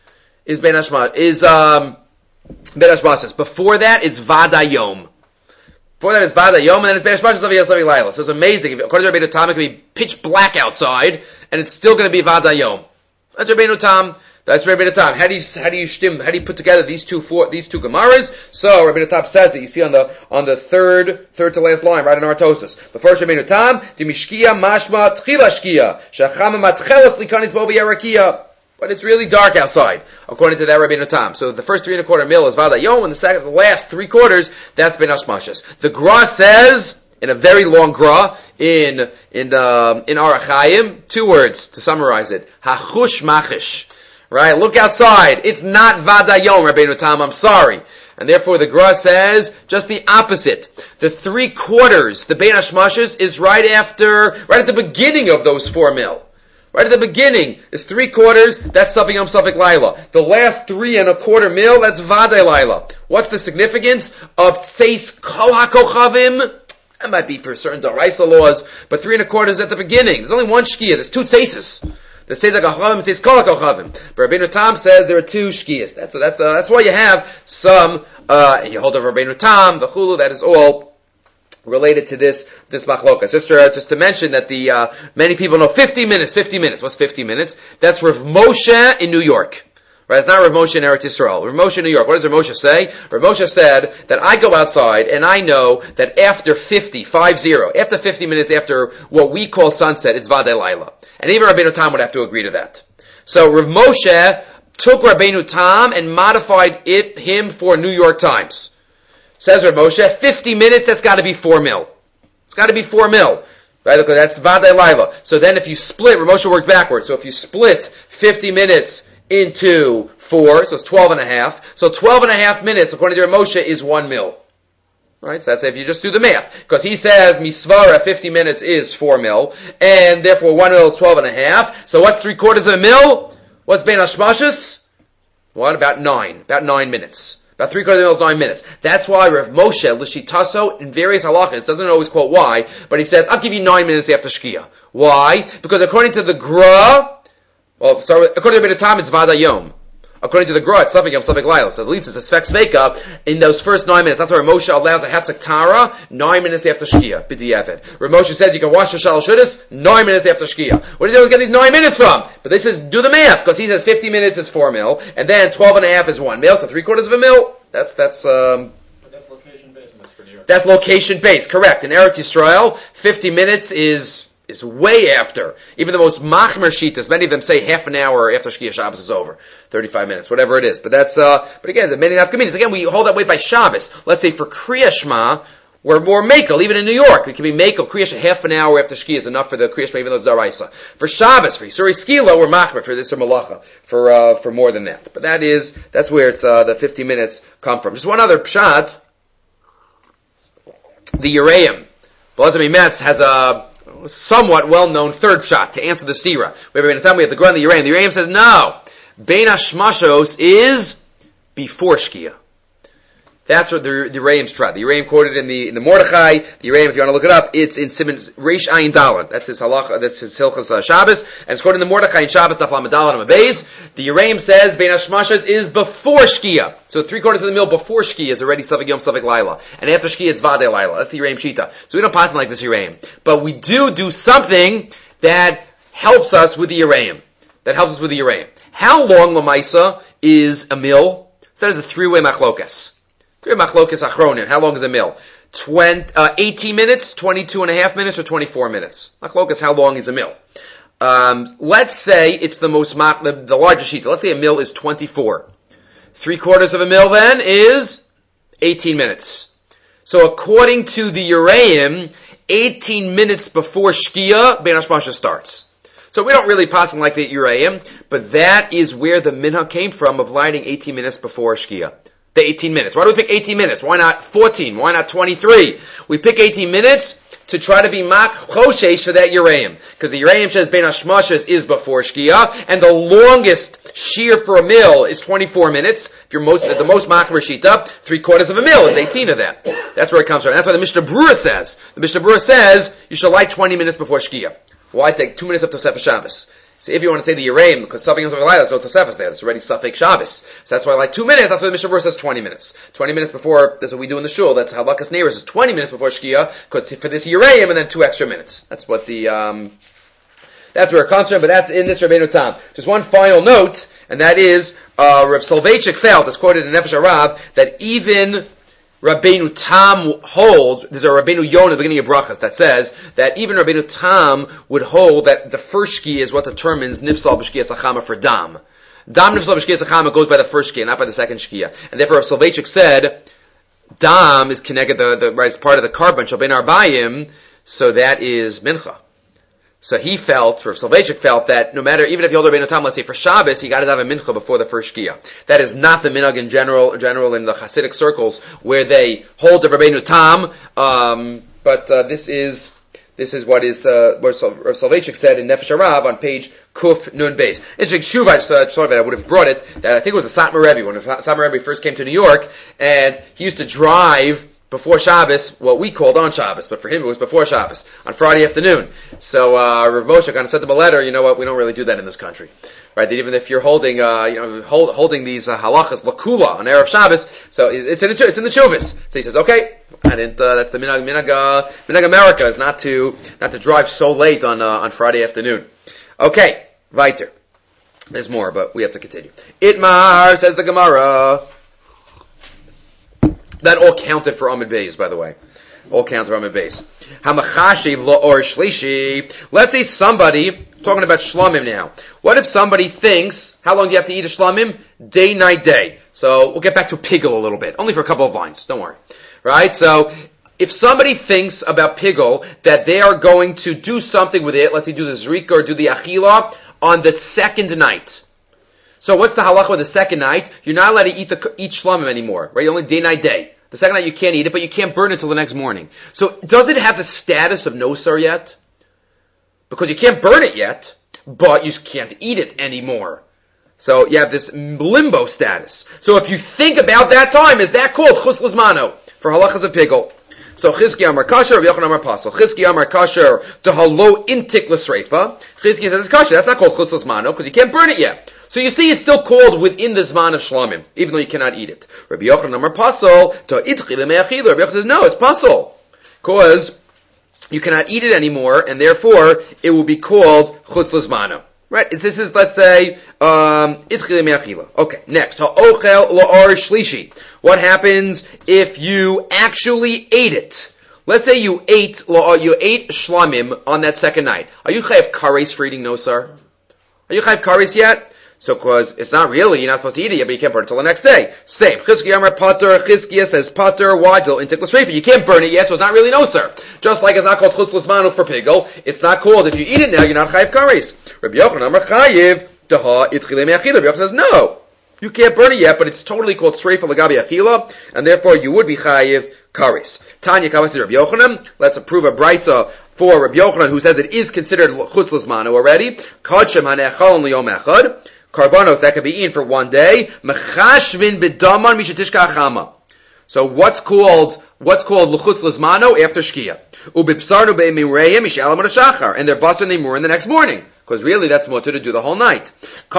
A: Is Ben Hashmashos, is, um, Ben Hashmashos. Before that, it's Vadayom. Before that, it's Vadayom, and then it's Ben Hashmashos of Yom Laila. So it's amazing. If, according to Rabbeinu Tam, it can be pitch black outside, and it's still going to be Vadayom. That's Rabbeinu Tam. That's Rabbeinu Tam. How do you, how do you stim, how do you put together these two, four, these two Gemaras? So, Rabbeinu Tam says that you see on the, on the third, third to last line, right in our Tosis. But first, Rabbeinu Tam, Dimishkiya mashma tchila shkiya, shachama matchelas likanis bo b'yarakiya. But it's really dark outside, according to that Rabbeinu Tam. So the first three and a quarter mil is Vadayom, and the second, the last three quarters, that's Ben Hashmashos. The Gra says, in a very long Gra, in, in, um, in Arachayim, two words to summarize it. Hachush machish. Right? Look outside. It's not Vadayom, Rabbeinu Tam, I'm sorry. And therefore the Gra says just the opposite. The three quarters, the Ben Hashmashos, is right after, right at the beginning of those four mil. Right at the beginning is three quarters, that's Safik Yom Safik Laila. The last three and a quarter mil, that's Vaday Laila. What's the significance of Tseis Kol HaKochavim? That might be for certain Daraisa laws, but three and a quarter is at the beginning. There's only one Shkiya, there's two Tseises. The Tseis HaKochavim says Kol HaKochavim. But Rabbeinu Tam says there are two Shkiyas. That's, that's, uh, that's why you have some, uh, you hold over Rabbeinu Tam, the Chulu, that is all related to this, this machlokas. Just to, uh, just to mention that the, uh, many people know fifty minutes, fifty minutes. What's fifty minutes? That's Rav Moshe in New York. Right? It's not Rav Moshe in Eretz Yisrael. Rav Moshe in New York. What does Rav Moshe say? Rav Moshe said that I go outside and I know that after fifty, five zero, after fifty minutes after what we call sunset, it's Vadei Laila. And even Rabbeinu Tam would have to agree to that. So Rav Moshe took Rabbeinu Tam and modified it, him for New York Times. Says Rav Moshe, fifty minutes, that's gotta be four mil. It's gotta be four mil. Right? Because that's Vadei Laila. So then if you split, Rav Moshe worked backwards. So if you split fifty minutes into four, so it's twelve and a half. So twelve and a half minutes, according to Rav Moshe, is one mil. Right? So that's if you just do the math. Because he says, misvara, fifty minutes is four mil, and therefore one mil is twelve and a half. So what's three quarters of a mil? What's bein hashmashas? What? About nine. About nine minutes. About three quarters of a mil is nine minutes. That's why Rav Moshe, L'shitaso, in various halachas, doesn't always quote why, but he says, I'll give you nine minutes after Shkia. Why? Because according to the Gra, well, sorry, according to the Tam, it's Vada Yom. According to the Gra, it's Safek Yom, Safek Laila. So at least it's a Sfek Sveka in those first nine minutes. That's why Rav Moshe allows a Hefsek Tara, nine minutes after Shkia. B'di'evet. Rav Moshe says you can wash your Shal Shudas, nine minutes after Shkia. Where does he get these nine minutes from? But this is, do the math, because he says fifty minutes is four mil, and then twelve and a half is one mil, so three quarters of a mil. That's, that's, um...
B: But that's location based, and that's for New York.
A: That's location based, correct. In Eretz Yisrael, fifty minutes is, is way after. Even the most machmer shitas, many of them say half an hour after Shkia Shabbos is over. thirty-five minutes, whatever it is. But that's, uh, but again, the many nafkamines. Again, we hold that weight by Shabbos. Let's say for Kriya Shema, we're more makel, even in New York. We can be makel. Kriya Shema, half an hour after Shkia is enough for the Kriya Shema, even though it's daraisa. For Shabbos, for Yisuri Skila, we're machmer for this or malacha, for, uh, for more than that. But that is, that's where it's, uh, the fifty minutes come from. Just one other pshat. The Yereim, Belazar Metz has a somewhat well-known third pshat to answer the stira. We have, time we have the Gra and the Yereim. The Yereim says, no, Bein Hashmashos is before Shkia. That's what the, the Yereim's tried. The Yereim quoted in the, in the Mordechai. The Yereim, if you want to look it up, it's in Simon, Reish Ayin Dalet. That's his halacha, that's his Hilchas uh, Shabbos. And it's quoted in the Mordechai in Shabbos, Daf Lamed Dalet and Abayz. The Yereim says, Bein Hashmashos is before Shkia. So three quarters of the mil before Shkia is already Safek Yom, Safek Laila. And after Shkia, it's Vadei Laila. That's the Yereim Shita. So we don't pass it like this Yereim. But we do do something that helps us with the Yereim. That helps us with the Yereim. How long Lamaisa is a mil? So that is a three-way machlokas. Three-way machlokas achronim. How long is a mil? twenty, uh, eighteen minutes, twenty-two and a half minutes, or twenty-four minutes? Machlokas, how long is a mil? Um, let's say it's the most, mach, the, the largest sheet. Let's say a mil is twenty-four. Three quarters of a mil then is eighteen minutes. So according to the Yereim, eighteen minutes before Shkia, Bein Hashmashos starts. So we don't really pass it like the Yereim, but that is where the minhag came from of lighting eighteen minutes before Shkia. The eighteen minutes. Why do we pick eighteen minutes? Why not fourteen? Why not twenty-three? We pick eighteen minutes to try to be mak choshesh for that Yereim. Because the Yereim says Bein Hashmashos is before Shkia, and the longest shear for a mil is twenty-four minutes. If you're most, the most makmer shita, three quarters of a mil is eighteen of that. That's where it comes from. That's why the Mishnah Berurah says. The Mishnah Berurah says you should light twenty minutes before Shkia. Why take two minutes up to Tosefes Shabbos? So if you want to say the Yereim, because Safek Yom Safek Laila, there's no Tosefes there. There's already Safek Shabbos. So that's why like two minutes, that's why the Mishnah Berurah says twenty minutes. twenty minutes before, that's what we do in the shul. That's Halakas Neiros is twenty minutes before Shkia, because for this Yereim, and then two extra minutes. That's what the, um, that's where it comes from, but that's in this Rabbeinu Tam. Just one final note, and that is, uh, Rav Soloveitchik felt, as quoted in Nefesh Arav, that even Rabbeinu Tam holds, there's a Rabbeinu Yonah at the beginning of Brachas that says that even Rabbeinu Tam would hold that the first Shkia is what determines Nifsal B'Shkia Sachama for Dam. Dam Nifsal B'Shkia Sachama goes by the first Shkia, not by the second Shkia. And therefore Rav Soloveitchik said, Dam is connected, the, the, right, it's part of the carbon, Shalbein Arbayim, so that is Mincha. So he felt, or Soloveitchik felt, that no matter, even if you hold Rabbeinu Tam, let's say for Shabbos, you got to have a mincha before the first Shkia. That is not the minhag in general, in general in the Hasidic circles where they hold the Rabbeinu Tam. Um, but uh, this is this is what is uh, what Soloveitchik said in Nefesh Arav on page Kuf Nun Beis. Interesting shuv. I just uh, thought of it. I would have brought it. That I think it was the Satmar Rebbe when the Satmar Rebbe first came to New York, and he used to drive before Shabbos, what we called on Shabbos, but for him it was before Shabbos, on Friday afternoon. So, uh, Rav Moshe kind of sent them a letter, you know what, we don't really do that in this country. Right, that even if you're holding, uh, you know, hold, holding these, uh, halachas, lakula, on Erev Shabbos, so it's in, it's in the Chuvas. So he says, okay, I didn't, uh, that's the minhag, minhag, uh, minhag America is not to, not to drive so late on, uh, on Friday afternoon. Okay, weiter. There's more, but we have to continue. Itmar, says the Gemara. That all counted for Amud Beis, by the way. All counted for Amud Beis. Hamachashiv lo or shlishi. Let's say somebody, talking about shlamim now. What if somebody thinks, how long do you have to eat a shlamim? Day, night, day. So, we'll get back to pigel a little bit. Only for a couple of lines. Don't worry. Right? So, if somebody thinks about pigel, that they are going to do something with it, let's say do the zrika or do the achila, on the second night. So what's the halacha with the second night? You're not allowed to eat the, eat shlamim anymore, right? You're only day, night, day. The second night you can't eat it, but you can't burn it until the next morning. So does it have the status of nosar yet? Because you can't burn it yet, but you can't eat it anymore. So you have this limbo status. So if you think about that time, is that called chutz lizmano for halachas of pigel? So Chizki Amar Kasher, Rabbi Yochanan Amar Pasol. Chizki Amar Kasher, the halo intik l'sreifa. Chizki says it's kasher. That's not called chutz lizmano because you can't burn it yet. So you see, it's still called within the zman of shlamim, even though you cannot eat it. Rabbi Yochanan Amar Pasol, to itchi l'me'achila. Rabbi Yochanan says no, it's pasol because you cannot eat it anymore, and therefore it will be called chutz lizmano. Right? This is, let's say, um, itchi l'me'achila. Okay, next. Ha'ochel la'ar shlishi. What happens if you actually ate it? Let's say you ate you ate shlamim on that second night. Are you chayav kares for eating nosar? Are you chayav kares yet? So, because it's not really, you're not supposed to eat it yet, but you can't burn it until the next day. Same. Chizkiya Amar Pater. Chizkiya says Pater. Why? Intik l'sreifa. You can't burn it yet, so it's not really nosar. Just like it's not called chutz lizmano for pigel, it's not called. If you eat it now, you're not chayav kares. Rabbi Yochanan Amar Chayiv. Daha itchi l'me'achila. Rabbi Yochanan says no. You can't burn it yet, but it's totally called sreifa l'gabi achila, and therefore you would be chayiv kares. Tanya Kavas Rabbi Yochanan. Let's approve a brisa for Rabbi Yochanan, who says it is considered chutz lizmano already. Kadshem hanechal liyom echad. Karbanos that can be eaten for one day. Mechashvin b'daman mishatishka achama. So what's called what's called l'chutz lizmano after shkia? Ubipsarnu be'emireim mishalam shachar, and they're basar neimur in the next morning. Because really, that's mutter to do the whole night.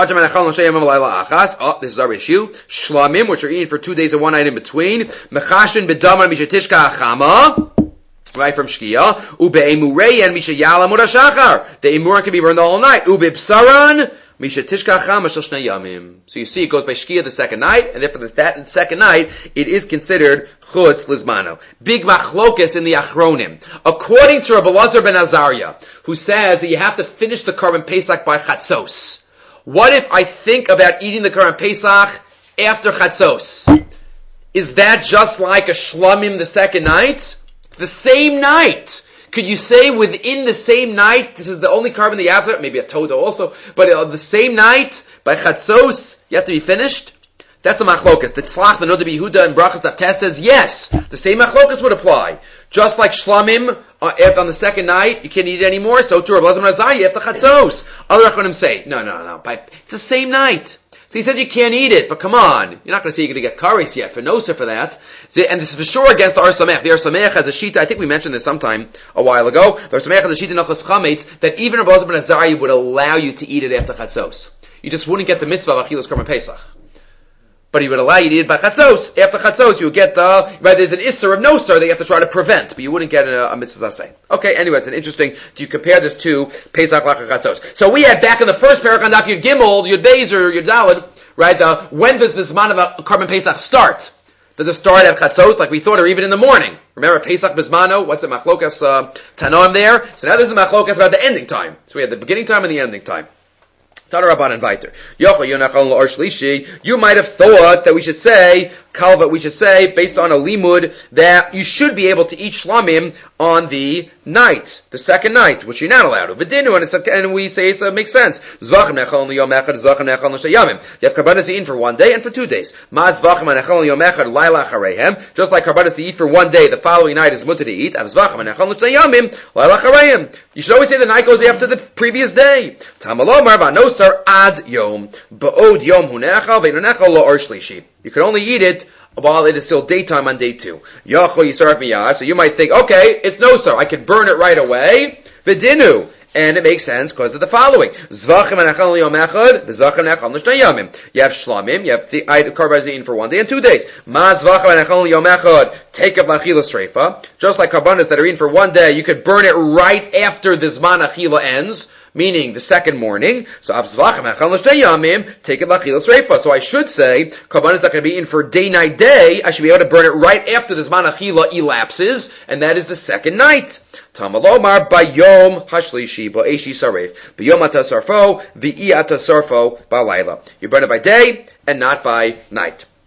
A: Oh, this is our issue. Shlamim, which are eaten for two days and one night in between. Mechashin b'daman mishatishka achama. Right from shkia. Ube'emureyen mishayala murashachar. The emuran can be burned the whole night. Ubipsaran mishatishka achama shel shnei yamim. So you see, it goes by shkia the second night, and therefore that second night, it is considered chutz lizmano. Big machlokas in the achronim. According to Rabbi Elazar ben Azariah, who says that you have to finish the Korban Pesach by chatzos. What if I think about eating the Korban Pesach after chatzos? Is that just like a shlamim the second night? The same night. Could you say within the same night, this is the only carbon that you have, maybe a toda also, but uh, the same night, by chatzos, you have to be finished? That's a machlokas. The tzlach, the Noda B'Yehuda, and Brachas Taftes says, yes, the same machlokas would apply. Just like shlamim, uh, after on the second night, you can't eat it anymore, so too, Rabbi Elazar ben Azariah, after chatzos. Other Achronim say, no, no, no, by, it's the same night. So he says you can't eat it, but come on, you're not going to say you're going to get kares yet for nosa for that. So, and this is for sure against the Ar Samech. The Ar Samech has a shita. I think we mentioned this sometime a while ago. The Ar Samech has a shita nachas chametz that even Rabbi Elazar ben Azariah would allow you to eat it after chatzos. You just wouldn't get the mitzvah of achilas korban pesach, but he would allow you to eat it by chatzos. After chatzos, you would get the right. There's an isser of nosar that you have to try to prevent, but you wouldn't get a, a mitzvah zaseh. Okay, anyway, it's an interesting. Do you compare this to pesach lachar chatzos? So we had back in the first parak on Daf Yud Gimel, Yud Beis or Yud Daled. Right, uh, when does the Zman of a Korban Pesach start? Does it start at Chatzos, like we thought, or even in the morning? Remember Pesach Bizmano? What's it, Machlokas uh, Tanoim there? So now this is Machlokas about the ending time. So we have the beginning time and the ending time. Tadaraban and Viter. You might have thought that we should say, Kalva, we should say, based on a limud, that you should be able to eat shlamim on the night, the second night, which you're not allowed to. V'dinu, and, it's a, and we say it uh, makes sense. You have karbanas to eat for one day and for two days. Just like karbanas to eat for one day, the following night is mutter to eat. You should always say the night goes after the previous day. Ad yom, ba'od yom hunechal, ve'nunechal la'or shlishi. You can only eat it while it is still daytime on day two. Yachol yisaraf miyad. So you might think, okay, it's no sir, I can burn it right away. V'dinu. And it makes sense because of the following. Zvachim anachal yom echad, v'zachim anachal l'shnei yamim. You have shlamim, you have the karbanas eaten for one day and two days. Ma zvachim anachal yom echad, take of achila sreifa. Just like karbanas that are eaten for one day, you could burn it right after the zman achila ends, meaning the second morning. So avzvachim anachal l'shnei yamim, take of achila sreifa. So I should say, karbanas that can be eaten for day, night, day, I should be able to burn it right after the zman achila elapses, and that is the second night. Tamalomar bayom hashlishi ba'eshi saref bayom atasarfo v'i atasarfo ba'layla. You burn it by day and not by night.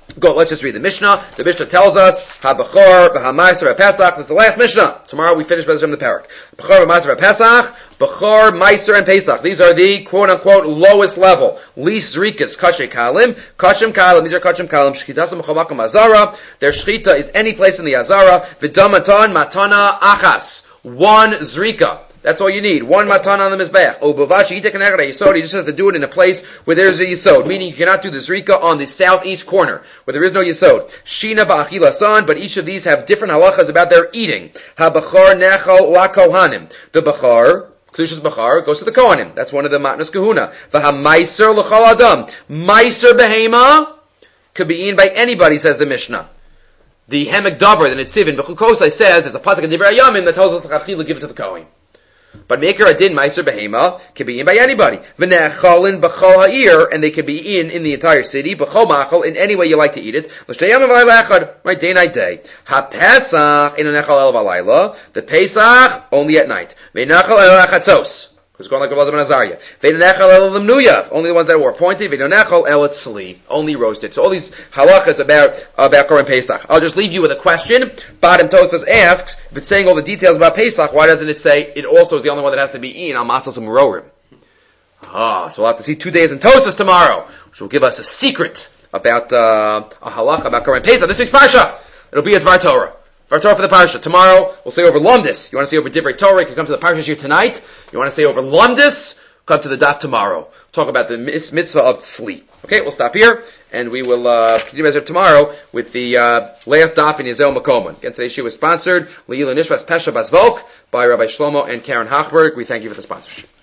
A: Go, let's just read the Mishnah. The Mishnah tells us, Ha-Bechor, Ha-Meiser, Ha-Pesach. This is the last Mishnah. Tomorrow we finish Bezim the Parak. Bechor, Ha-Meiser, Ha-Pesach, Bechor, Meiser, and Pesach. These are the quote-unquote lowest level. Least Zrikas, Kashe Kalim, Kashem Kalim. These are Kashem Kalim. Shchitasam Chomakam Azara. Their Shchita is any place in the Azara. V'damatan Matana Achas. One Zrika. That's all you need. One matan on the mizbeach. Oh, bavashi itek and yisod. He just has to do it in a place where there's a yisod. Meaning you cannot do the zrika on the southeast corner where there is no yisod. Shina ba'achila san. But each of these have different halachas about their eating. Ha bachar nechal la kohanim. The bachar, Kedushas bachar, goes to the kohanim. That's one of the matnas kahuna. V'ha meiser l'chal adam. Meiser behema could be eaten by anybody, says the Mishnah. The Hemek Daber, the Nitzivin, B'chukosai says there's a pasuk in Divrei Yamim that tells us the chachila give it to the kohen. But Meker Adin Meiser Behema can be eaten by anybody. V'ne'achalin b'chol ha'ir, and they can be eaten in the entire city. B'chol ma'achal, in any way you like to eat it. L'shteyam v'layla echad, right, day, night, day. Ha-Pesach, in an echal el v'layla. The Pesach, only at night. Ve'nachal el achatzos. It's going like a Velazim and Azariah. Ve'nechal el lemnuyav, only the ones that were appointed. Ve'nechal el tzli, only roasted. So all these halachas about about Kohen Pesach. I'll just leave you with a question. Bottom Tosfos asks, if it's saying all the details about Pesach, why doesn't it say it also is the only one that has to be eaten on Matzos and Merorim? Ah, so we'll have to see two days in Tosfos tomorrow, which will give us a secret about uh, a halacha about Kohen Pesach. This week's parsha, it'll be a Dvar Torah. Dvar Torah for the parsha. Tomorrow, we'll say over Lumdis. You want to say over Divrei Torah, you can come to the parsha here tonight. You want to say over Lumdis, come to the daf tomorrow. Talk about the mitzvah of tzli. Okay, we'll stop here, and we will uh, continue as of tomorrow with the uh, last daf in Yisrael Makoman. Again, today's show was sponsored, Le'ila Nishmas Pesha Bas Volk, by Rabbi Shlomo and Karen Hochberg. We thank you for the sponsorship.